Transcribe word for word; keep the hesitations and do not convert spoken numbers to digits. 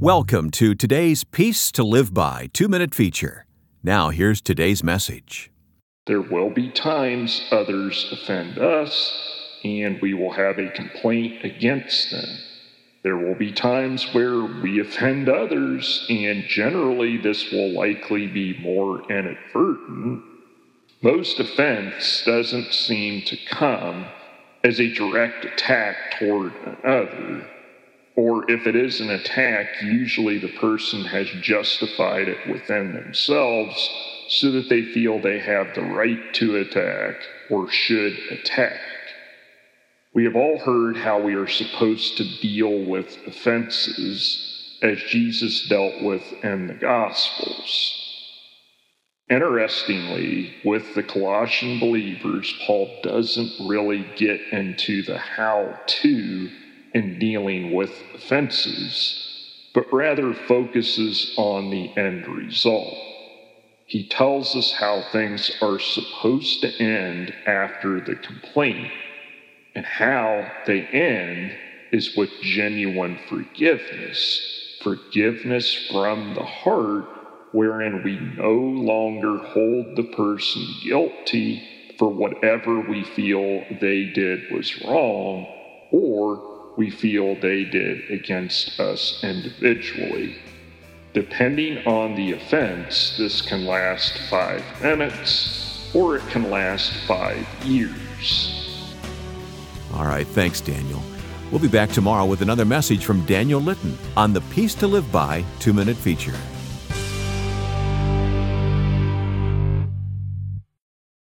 Welcome to today's Peace to Live By two-minute feature. Now here's today's message. There will be times others offend us, and we will have a complaint against them. There will be times where we offend others, and generally this will likely be more inadvertent. Most offense doesn't seem to come as a direct attack toward another. Or if it is an attack, usually the person has justified it within themselves so that they feel they have the right to attack or should attack. We have all heard how we are supposed to deal with offenses as Jesus dealt with in the Gospels. Interestingly, with the Colossian believers, Paul doesn't really get into the how-to in dealing with offenses, but rather focuses on the end result. He tells us how things are supposed to end after the complaint, and how they end is with genuine forgiveness, forgiveness from the heart, wherein we no longer hold the person guilty for whatever we feel they did was wrong, or we feel they did against us individually. Depending on the offense, this can last five minutes or it can last five years. All right, thanks, Daniel. We'll be back tomorrow with another message from Daniel Litton on the Peace to Live By two-minute feature.